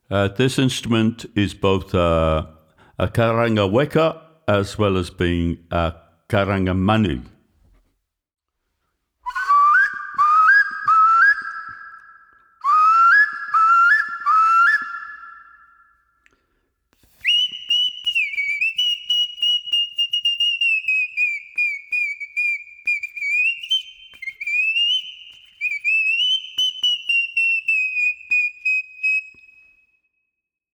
This instrument is both a karanga weka as well as being a karanga manu.